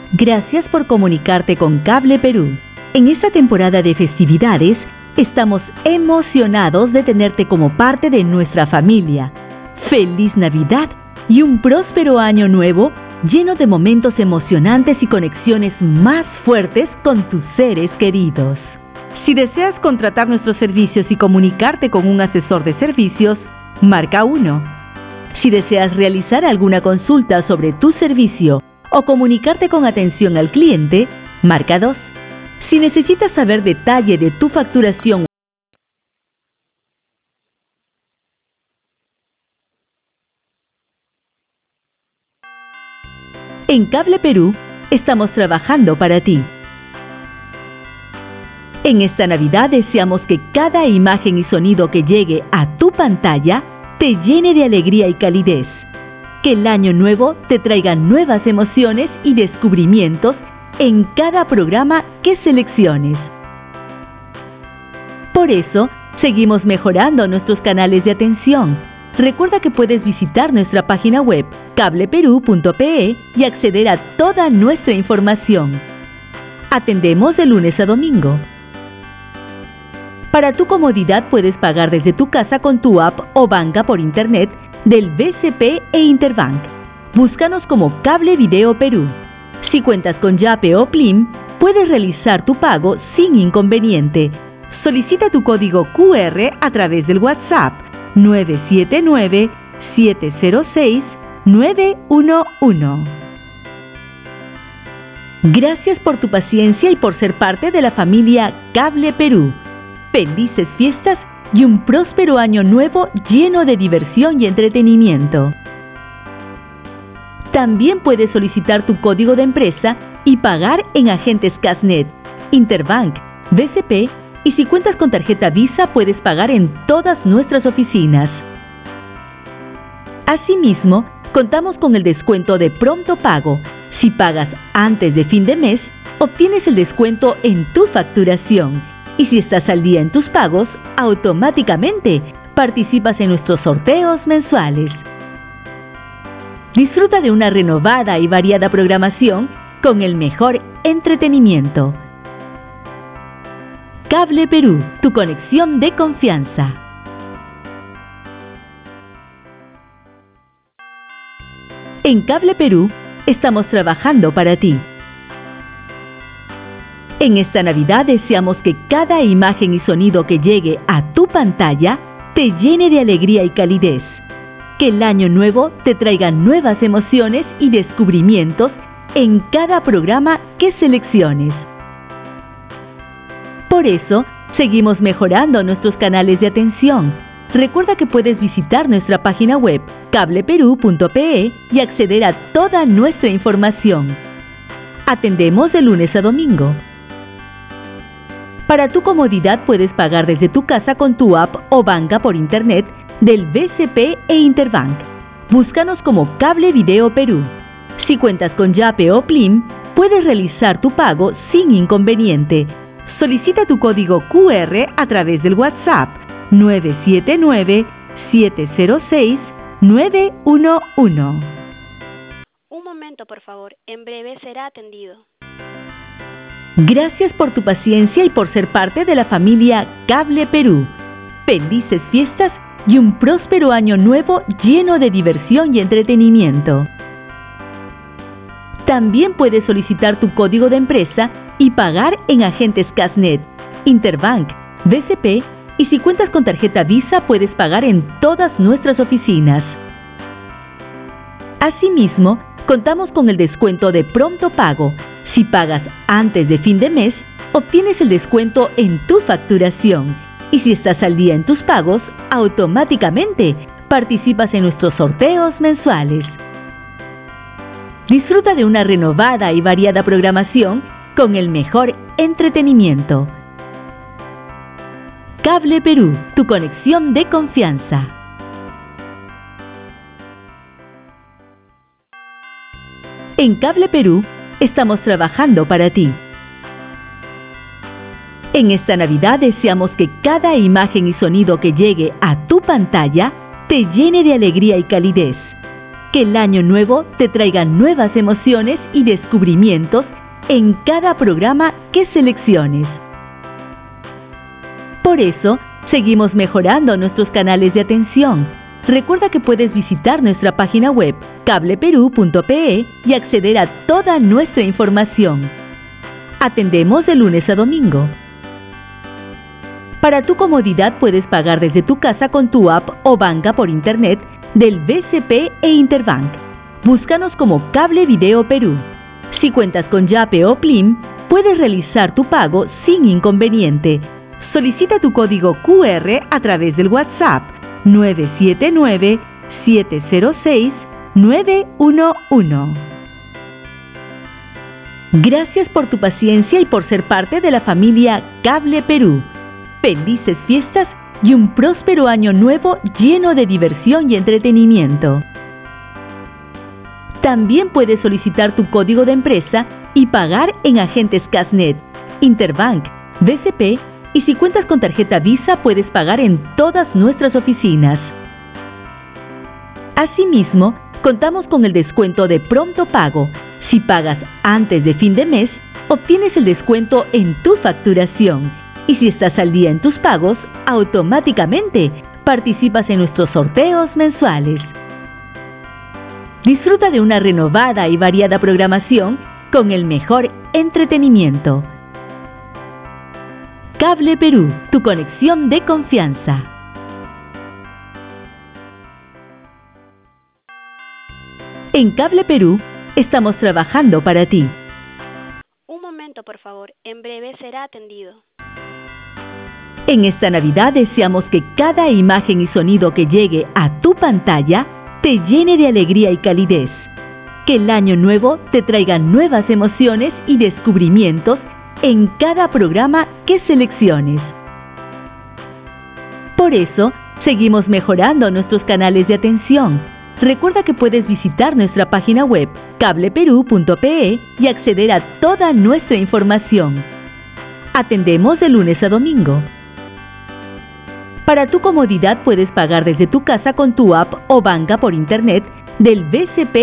Gracias por comunicarte con Cable Perú. En esta temporada de festividades, estamos emocionados de tenerte como parte de nuestra familia. ¡Feliz Navidad y un próspero año nuevo lleno de momentos emocionantes y conexiones más fuertes con tus seres queridos! Si deseas contratar nuestros servicios y comunicarte con un asesor de servicios, marca 1. Si deseas realizar alguna consulta sobre tu servicio o comunicarte con atención al cliente, marca 2. Si necesitas saber detalle de tu facturación, en Cable Perú estamos trabajando para ti. En esta Navidad deseamos que cada imagen y sonido que llegue a tu pantalla te llene de alegría y calidez. Que el año nuevo te traiga nuevas emociones y descubrimientos en cada programa que selecciones. Por eso, seguimos mejorando nuestros canales de atención. Recuerda que puedes visitar nuestra página web cableperú.pe y acceder a toda nuestra información. Atendemos de lunes a domingo. Para tu comodidad puedes pagar desde tu casa con tu app o banca por internet del BCP e Interbank. Búscanos como Cable Video Perú. Si cuentas con Yape o Plim, puedes realizar tu pago sin inconveniente. Solicita tu código QR a través del WhatsApp 979-706-911. Gracias por tu paciencia y por ser parte de la familia Cable Perú. Felices fiestas y un próspero año nuevo lleno de diversión y entretenimiento. También puedes solicitar tu código de empresa y pagar en agentes Casnet, Interbank, BCP y si cuentas con tarjeta Visa puedes pagar en todas nuestras oficinas. Asimismo, contamos con el descuento de pronto pago. Si pagas antes de fin de mes, obtienes el descuento en tu facturación. Y si estás al día en tus pagos, automáticamente participas en nuestros sorteos mensuales. Disfruta de una renovada y variada programación con el mejor entretenimiento. Cable Perú, tu conexión de confianza. En Cable Perú estamos trabajando para ti. En esta Navidad deseamos que cada imagen y sonido que llegue a tu pantalla te llene de alegría y calidez. Que el año nuevo te traiga nuevas emociones y descubrimientos en cada programa que selecciones. Por eso, seguimos mejorando nuestros canales de atención. Recuerda que puedes visitar nuestra página web cableperú.pe y acceder a toda nuestra información. Atendemos de lunes a domingo. Para tu comodidad puedes pagar desde tu casa con tu app o banca por internet del BCP e Interbank. Búscanos como Cable Video Perú. Si cuentas con Yape o Plim, puedes realizar tu pago sin inconveniente. Solicita tu código QR a través del WhatsApp 979-706-911. Un momento, por favor. En breve será atendido. Gracias por tu paciencia y por ser parte de la familia Cable Perú. Felices fiestas y un próspero año nuevo lleno de diversión y entretenimiento. También puedes solicitar tu código de empresa y pagar en agentes Casnet, Interbank, BCP y si cuentas con tarjeta Visa puedes pagar en todas nuestras oficinas. Asimismo, contamos con el descuento de pronto pago. Si pagas antes de fin de mes, obtienes el descuento en tu facturación. Y si estás al día en tus pagos, automáticamente participas en nuestros sorteos mensuales. Disfruta de una renovada y variada programación con el mejor entretenimiento. Cable Perú, tu conexión de confianza. En Cable Perú estamos trabajando para ti. En esta Navidad deseamos que cada imagen y sonido que llegue a tu pantalla te llene de alegría y calidez. Que el año nuevo te traiga nuevas emociones y descubrimientos en cada programa que selecciones. Por eso, seguimos mejorando nuestros canales de atención. Recuerda que puedes visitar nuestra página web cableperú.pe y acceder a toda nuestra información. Atendemos de lunes a domingo. Para tu comodidad puedes pagar desde tu casa con tu app o banca por internet del BCP e Interbank. Búscanos como Cable Video Perú. Si cuentas con Yape o Plim, puedes realizar tu pago sin inconveniente. Solicita tu código QR a través del WhatsApp 979-706-911. Gracias por tu paciencia y por ser parte de la familia Cable Perú. Felices fiestas y un próspero año nuevo lleno de diversión y entretenimiento. También puedes solicitar tu código de empresa y pagar en agentes Casnet, Interbank, BCP y si cuentas con tarjeta Visa puedes pagar en todas nuestras oficinas. Asimismo, contamos con el descuento de pronto pago. Si pagas antes de fin de mes, obtienes el descuento en tu facturación. Y si estás al día en tus pagos, automáticamente participas en nuestros sorteos mensuales. Disfruta de una renovada y variada programación con el mejor entretenimiento. Cable Perú, tu conexión de confianza. En Cable Perú, estamos trabajando para ti. Un momento, por favor. En breve será atendido. En esta Navidad deseamos que cada imagen y sonido que llegue a tu pantalla te llene de alegría y calidez. Que el año nuevo te traiga nuevas emociones y descubrimientos en cada programa que selecciones. Por eso, seguimos mejorando nuestros canales de atención. Recuerda que puedes visitar nuestra página web cableperú.pe y acceder a toda nuestra información. Atendemos de lunes a domingo. Para tu comodidad puedes pagar desde tu casa con tu app o banca por internet del BCP